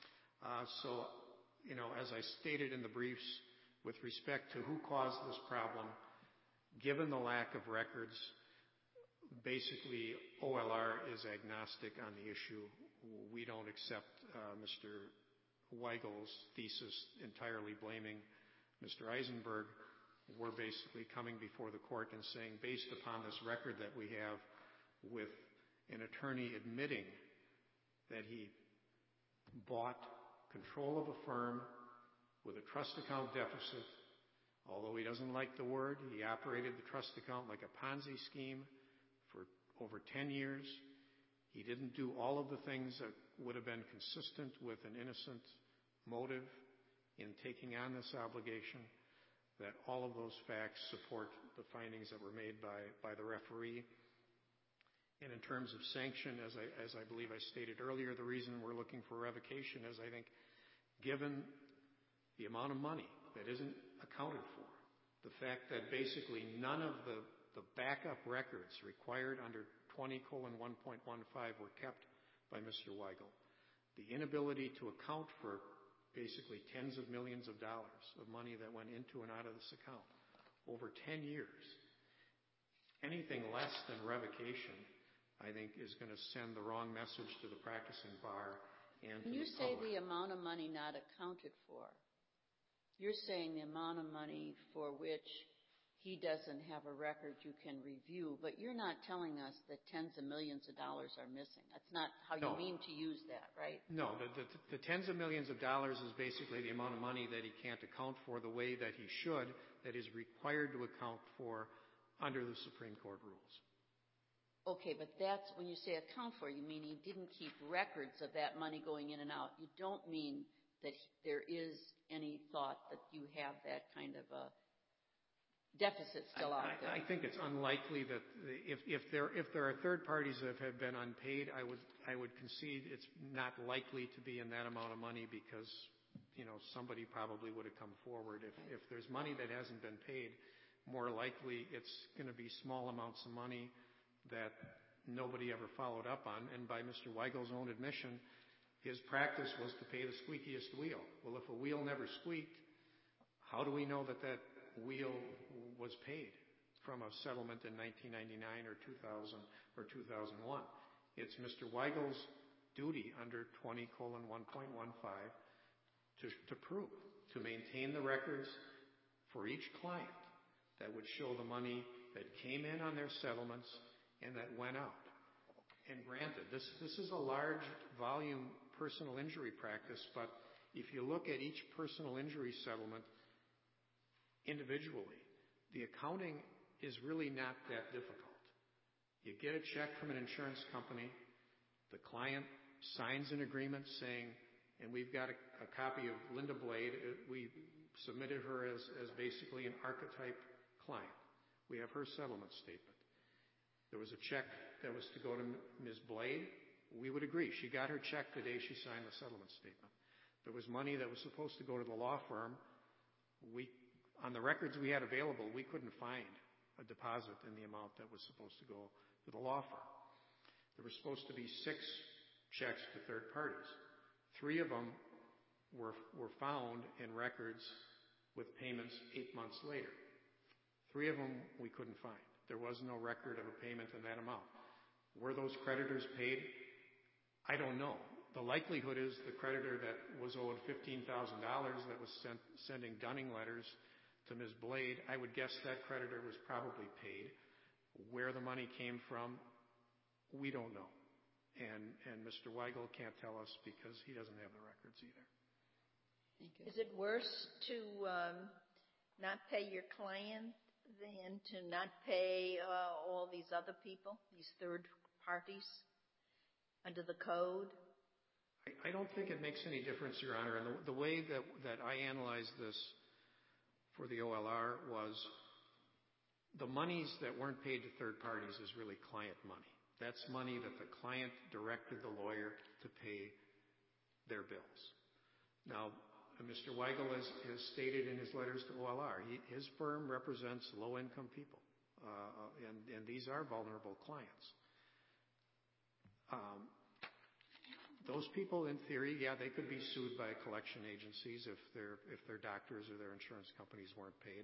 So, as I stated in the briefs, with respect to who caused this problem, given the lack of records, basically OLR is agnostic on the issue. We don't accept Mr. Weigel's thesis entirely blaming Mr. Eisenberg. We're basically coming before the court and saying, based upon this record that we have with an attorney admitting that he bought control of a firm with a trust account deficit, although he doesn't like the word, he operated the trust account like a Ponzi scheme for over 10 years. He didn't do all of the things that would have been consistent with an innocent motive in taking on this obligation, that all of those facts support the findings that were made by the referee. And in terms of sanction, as I believe I stated earlier, the reason we're looking for revocation is, I think, given the amount of money that isn't accounted for, the fact that basically none of the backup records required under 20:1.15 were kept by Mr. Weigel, the inability to account for basically tens of millions of dollars of money that went into and out of this account over 10 years. Anything less than revocation, I think, is going to send the wrong message to the practicing bar and to the public. When you say the amount of money not accounted for, you're saying the amount of money for which he doesn't have a record you can review, but you're not telling us that tens of millions of dollars are missing. That's not how you mean to use that, right? No, the tens of millions of dollars is basically the amount of money that he can't account for the way that he should, that is required to account for under the Supreme Court rules. Okay, but that's when you say account for, you mean he didn't keep records of that money going in and out. You don't mean that there is any thought that you have that kind of a deficit still out there. I think it's unlikely that if there are third parties that have been unpaid, I would concede it's not likely to be in that amount of money because somebody probably would have come forward. If there's money that hasn't been paid, more likely it's going to be small amounts of money that nobody ever followed up on. And by Mr. Weigel's own admission, his practice was to pay the squeakiest wheel. Well, if a wheel never squeaked, how do we know that wheel was paid from a settlement in 1999 or 2000 or 2001? It's Mr. Weigel's duty under 20:1.15 to prove, to maintain the records for each client that would show the money that came in on their settlements and that went out. And granted, this is a large volume personal injury practice, but if you look at each personal injury settlement individually, the accounting is really not that difficult. You get a check from an insurance company, the client signs an agreement saying, and we've got a copy of Linda Blade, we submitted her as basically an archetype client. We have her settlement statement. There was a check that was to go to Ms. Blade. We would agree. She got her check the day she signed the settlement statement. There was money that was supposed to go to the law firm. On the records we had available, we couldn't find a deposit in the amount that was supposed to go to the law firm. There were supposed to be 6 checks to third parties. 3 of them were found in records with payments 8 months later. 3 of them we couldn't find. There was no record of a payment in that amount. Were those creditors paid? I don't know. The likelihood is the creditor that was owed $15,000 that was sending dunning letters to Ms. Blade, I would guess that creditor was probably paid. Where the money came from, we don't know. And Mr. Weigel can't tell us because he doesn't have the records either. Thank you. Is it worse to not pay your client than to not pay all these other people, these third parties, under the code? I don't think it makes any difference, Your Honor. And the way that I analyzed this for the OLR was the monies that weren't paid to third parties is really client money. That's money that the client directed the lawyer to pay their bills. Now, Mr. Weigel has stated in his letters to OLR, his firm represents low-income people, and these are vulnerable clients. Those people, in theory, they could be sued by collection agencies if their doctors or their insurance companies weren't paid.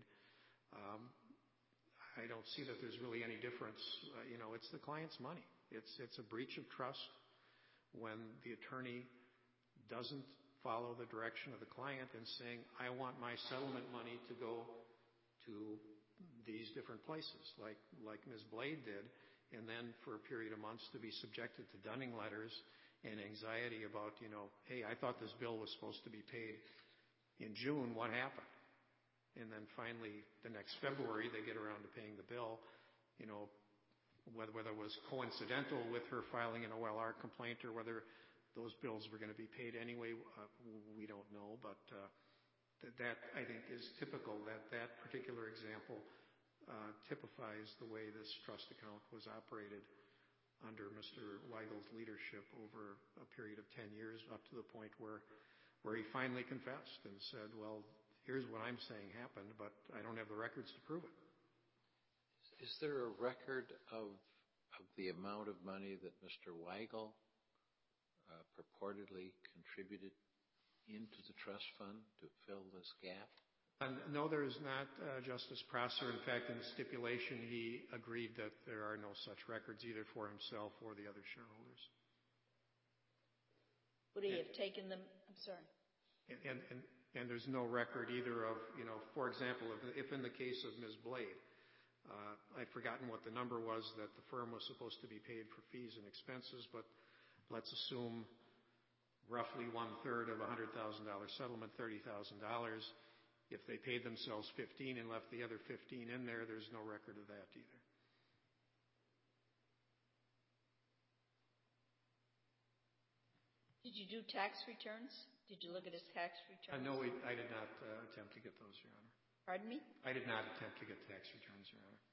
I don't see that there's really any difference. It's the client's money. It's a breach of trust when the attorney doesn't follow the direction of the client and saying, I want my settlement money to go to these different places, like Ms. Blade did, and then for a period of months to be subjected to dunning letters and anxiety about, hey, I thought this bill was supposed to be paid in June. What happened? And then finally, the next February, they get around to paying the bill. Whether it was coincidental with her filing an OLR complaint or whether those bills were going to be paid anyway, we don't know. But that, I think, is typical. That particular example typifies the way this trust account was operated under Mr. Weigel's leadership over a period of 10 years, up to the point where he finally confessed and said, well, here's what I'm saying happened, but I don't have the records to prove it. Is there a record of the amount of money that Mr. Weigel purportedly contributed into the trust fund to fill this gap? No, there is not, Justice Prosser. In fact, in the stipulation, he agreed that there are no such records either for himself or the other shareholders. Would he have taken them? I'm sorry. And there's no record either of, for example, if in the case of Ms. Blade, I've forgotten what the number was that the firm was supposed to be paid for fees and expenses, but let's assume roughly 1/3 of a $100,000 settlement, $30,000. If they paid themselves $15 and left the other $15 in there, there's no record of that either. Did you do tax returns? Did you look at his tax returns? No, I did not attempt to get those, Your Honor. Pardon me? I did not attempt to get tax returns, Your Honor.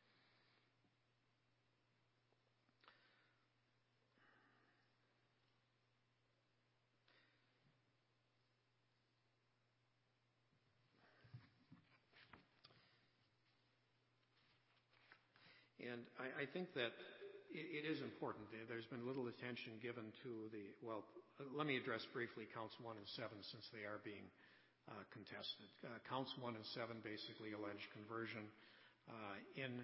And I think that it is important. There's been little attention given to let me address briefly counts 1 and 7 since they are being contested. Counts 1 and 7 basically allege conversion. In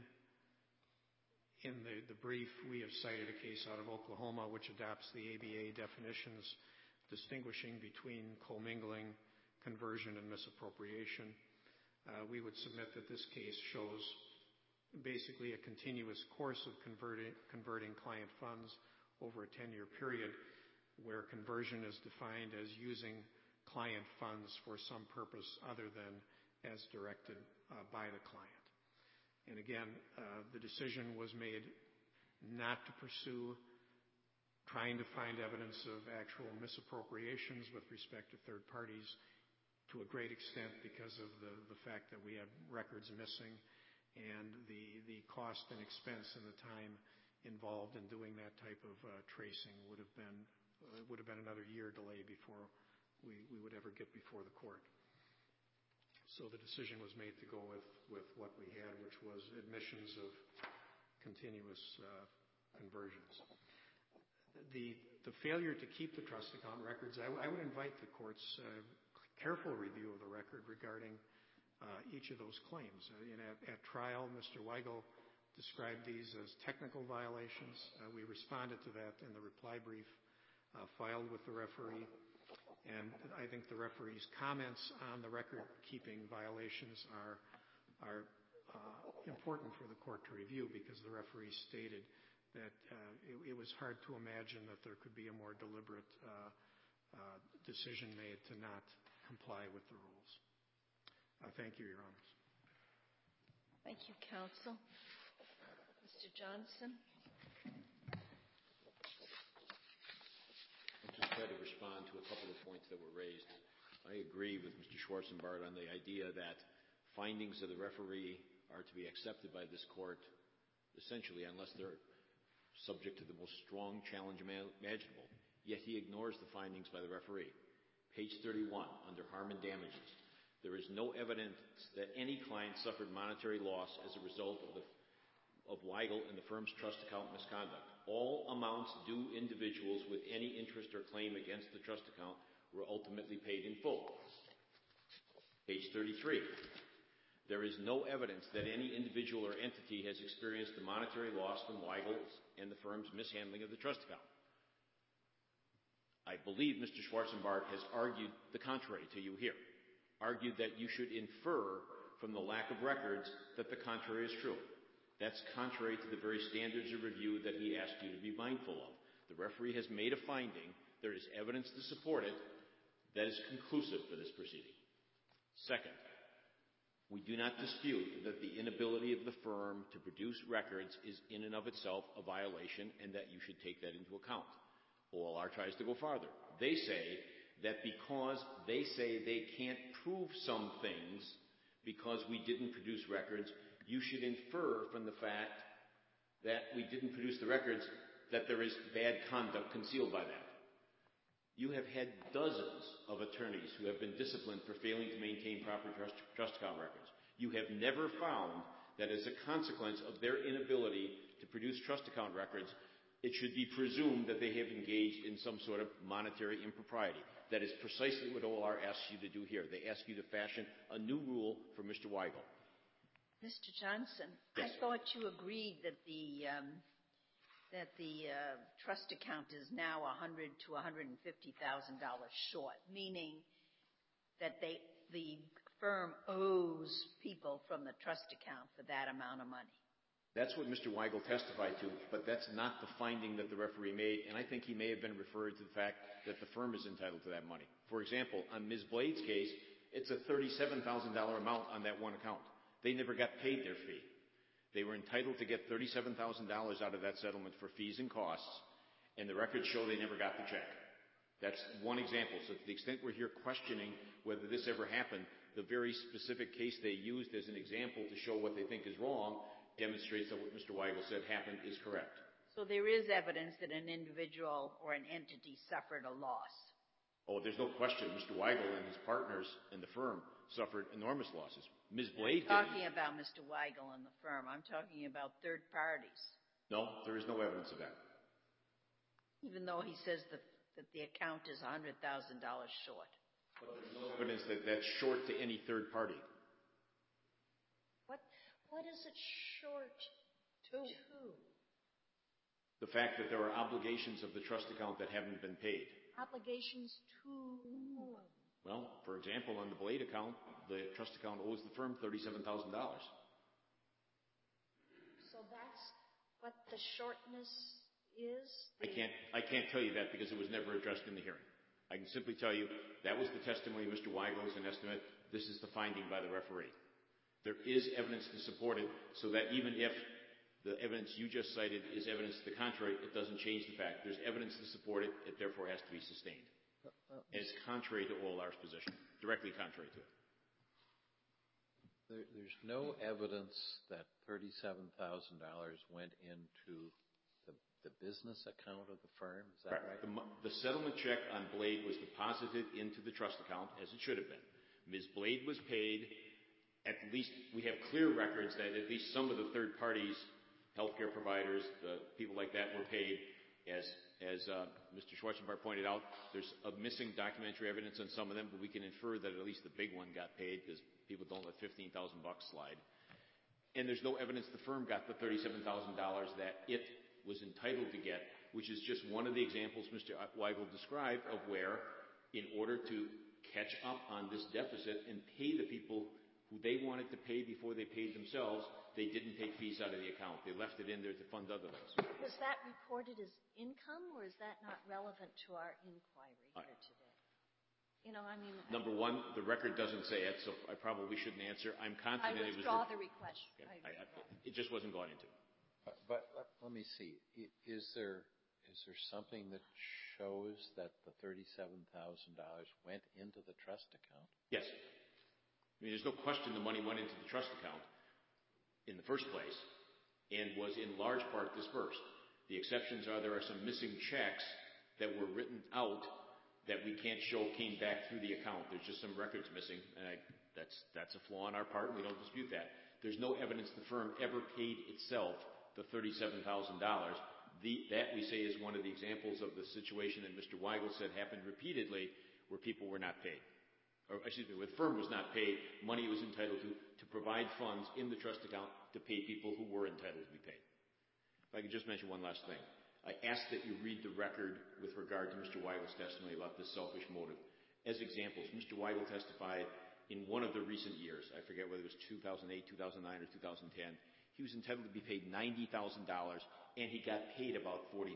the brief, we have cited a case out of Oklahoma which adopts the ABA definitions distinguishing between commingling, conversion, and misappropriation. We would submit that this case shows basically a continuous course of converting client funds over a 10-year period where conversion is defined as using client funds for some purpose other than as directed by the client. And again, the decision was made not to pursue trying to find evidence of actual misappropriations with respect to third parties to a great extent because of the fact that we have records missing and the cost and expense and the time involved in doing that type of tracing would have been another year delay before we would ever get before the court. So the decision was made to go with what we had, which was admissions of continuous conversions. The failure to keep the trust account records, I would invite the court's careful review of the record regarding each of those claims. At trial, Mr. Weigel described these as technical violations. We responded to that in the reply brief filed with the referee. And I think the referee's comments on the record-keeping violations are important for the court to review because the referee stated that it was hard to imagine that there could be a more deliberate decision made to not comply with the rules. Thank you, Your Honors. Thank you, counsel. Mr. Johnson. I'll just try to respond to a couple of points that were raised. I agree with Mr. Schwarzenbart on the idea that findings of the referee are to be accepted by this court essentially unless they're subject to the most strong challenge imaginable. Yet he ignores the findings by the referee. Page 31, under harm and damages. There is no evidence that any client suffered monetary loss as a result of Weigel and the firm's trust account misconduct. All amounts due individuals with any interest or claim against the trust account were ultimately paid in full. Page 33. There is no evidence that any individual or entity has experienced a monetary loss from Weigel and the firm's mishandling of the trust account. I believe Mr. Schwarzenbart has argued the contrary to you here. Argued that you should infer from the lack of records that the contrary is true. That's contrary to the very standards of review that he asked you to be mindful of. The referee has made a finding. There is evidence to support it that is conclusive for this proceeding. Second, we do not dispute that the inability of the firm to produce records is in and of itself a violation and that you should take that into account. OLR tries to go farther. They say that because they say they can't prove some things because we didn't produce records, you should infer from the fact that we didn't produce the records that there is bad conduct concealed by that. You have had dozens of attorneys who have been disciplined for failing to maintain proper trust account records. You have never found that as a consequence of their inability to produce trust account records, it should be presumed that they have engaged in some sort of monetary impropriety. That is precisely what OLR asks you to do here. They ask you to fashion a new rule for Mr. Weigel. Mr. Johnson, yes. I thought you agreed that the trust account is now $100,000 to $150,000 short, meaning that the firm owes people from the trust account for that amount of money. That's what Mr. Weigel testified to, but that's not the finding that the referee made, and I think he may have been referring to the fact that the firm is entitled to that money. For example, on Ms. Blade's case, It's a $37,000 amount on that one account. They never got paid their fee. They were entitled to get $37,000 out of that settlement for fees and costs, and the records show they never got the check. That's one example. So to the extent we're here questioning whether this ever happened, the very specific case they used as an example to show what they think is wrong demonstrates that what Mr. Weigel said happened is correct. So there is evidence that an individual or an entity suffered a loss. Oh, there's no question. Mr. Weigel and his partners in the firm suffered enormous losses. Ms. Blade didn't. I'm talking about Mr. Weigel and the firm. I'm talking about third parties. No, there is no evidence of that. Even though he says that the account is $100,000 short. But there's no evidence that that's short to any third party. What is it short to? The fact that there are obligations of the trust account that haven't been paid. Obligations to? Well, for example, on the Blade account, the trust account owes the firm $37,000. So that's what the shortness is? I can't tell you that because it was never addressed in the hearing. I can simply tell you that was the testimony of Mr. Weigel as an estimate. This is the finding by the referee. There is evidence to support it, so that even if the evidence you just cited is evidence to the contrary, it doesn't change the fact. There's evidence to support it. It therefore has to be sustained. And it's contrary to OLR's position, directly contrary to it. There's no evidence that $37,000 went into the business account of the firm. Is that right? The settlement check on Blade was deposited into the trust account, as it should have been. Ms. Blade was paid. At least we have clear records that at least some of the third parties, healthcare providers, people like that, were paid. As Mr. Schwarzenbach pointed out, there's a missing documentary evidence on some of them, but we can infer that at least the big one got paid because people don't let $15,000 slide. And there's no evidence the firm got the $37,000 that it was entitled to get, which is just one of the examples Mr. Weigel described of where, in order to catch up on this deficit and pay the people who they wanted to pay before they paid themselves, they didn't take fees out of the account. They left it in there to fund other things. Was that reported as income, or is that not relevant to our inquiry here today? Number one, the record doesn't say it, so I probably shouldn't answer. I'm confident it was... I withdraw the request. It just wasn't gone into. But let me see. Is there something that shows that the $37,000 went into the trust account? Yes. I mean, there's no question the money went into the trust account in the first place and was in large part dispersed. The exceptions are there are some missing checks that were written out that we can't show came back through the account. There's just some records missing, and that's a flaw on our part, and we don't dispute that. There's no evidence the firm ever paid itself the $37,000. That, we say, is one of the examples of the situation that Mr. Weigel said happened repeatedly where people were not paid. Or, excuse me, where the firm was not paid, money was entitled to provide funds in the trust account to pay people who were entitled to be paid. If I could just mention one last thing. I ask that you read the record with regard to Mr. Weigel's testimony about this selfish motive. As examples, Mr. Weigel testified in one of the recent years, I forget whether it was 2008, 2009, or 2010, he was entitled to be paid $90,000, and he got paid about $40,000.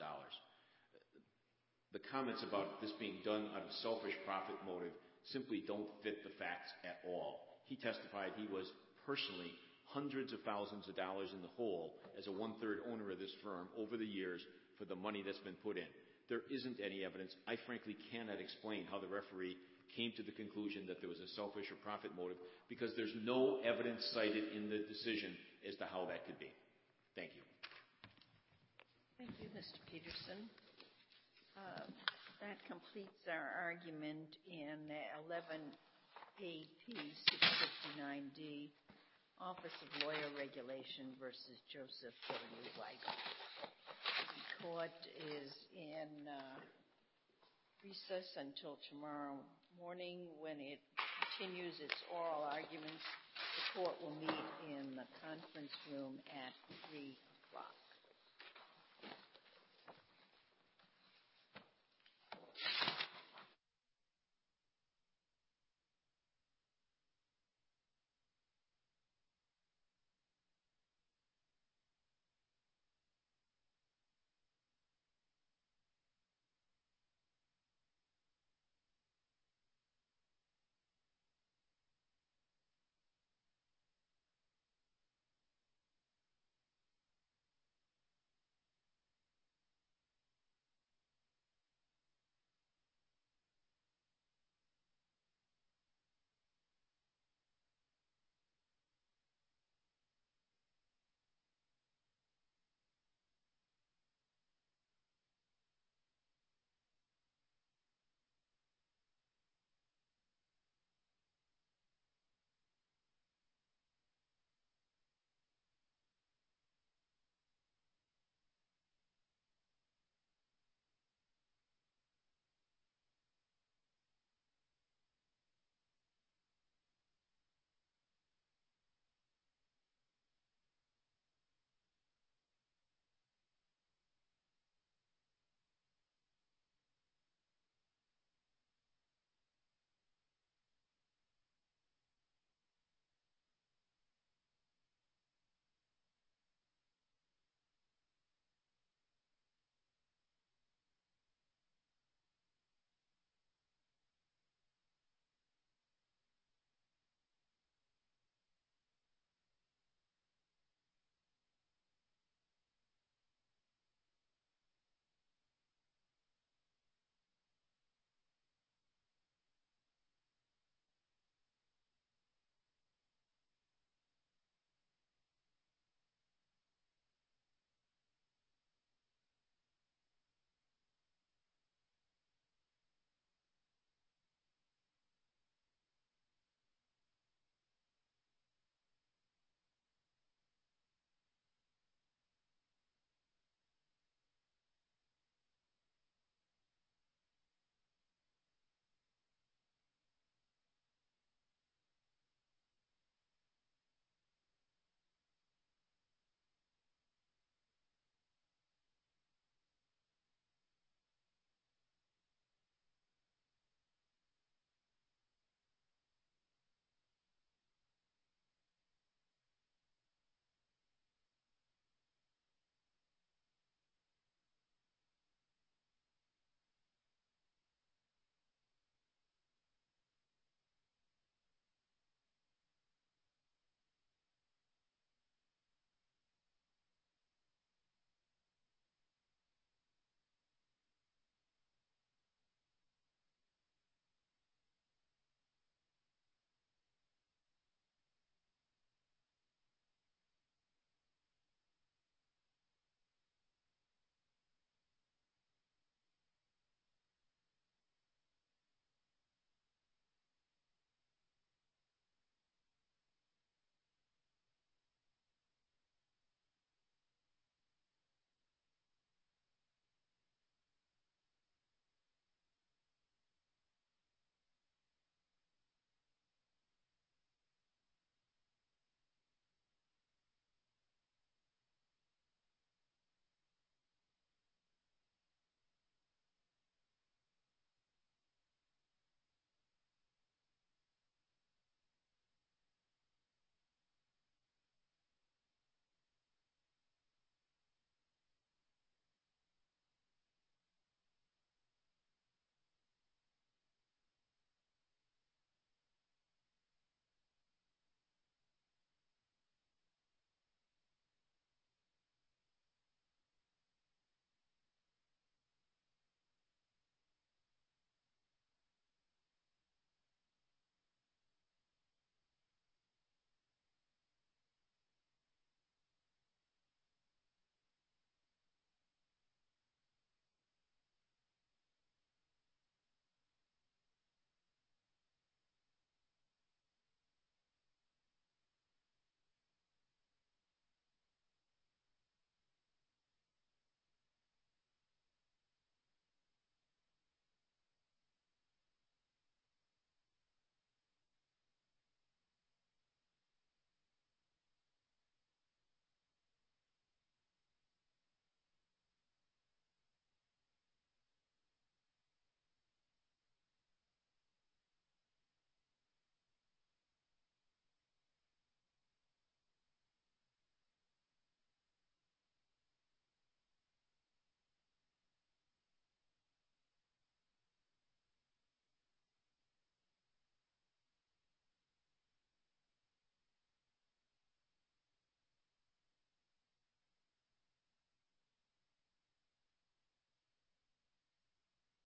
The comments about this being done out of selfish profit motive simply don't fit the facts at all. He testified he was personally hundreds of thousands of dollars in the hole as a one-third owner of this firm over the years for the money that's been put in. There isn't any evidence. I frankly cannot explain how the referee came to the conclusion that there was a selfish or profit motive because there's no evidence cited in the decision as to how that could be. Thank you. Thank you, Mr. Peterson. That completes our argument in 11 AP 659D, Office of Lawyer Regulation versus Joseph W. Weigel. The court is in recess until tomorrow morning when it continues its oral arguments. The court will meet in the conference room at 3 o'clock.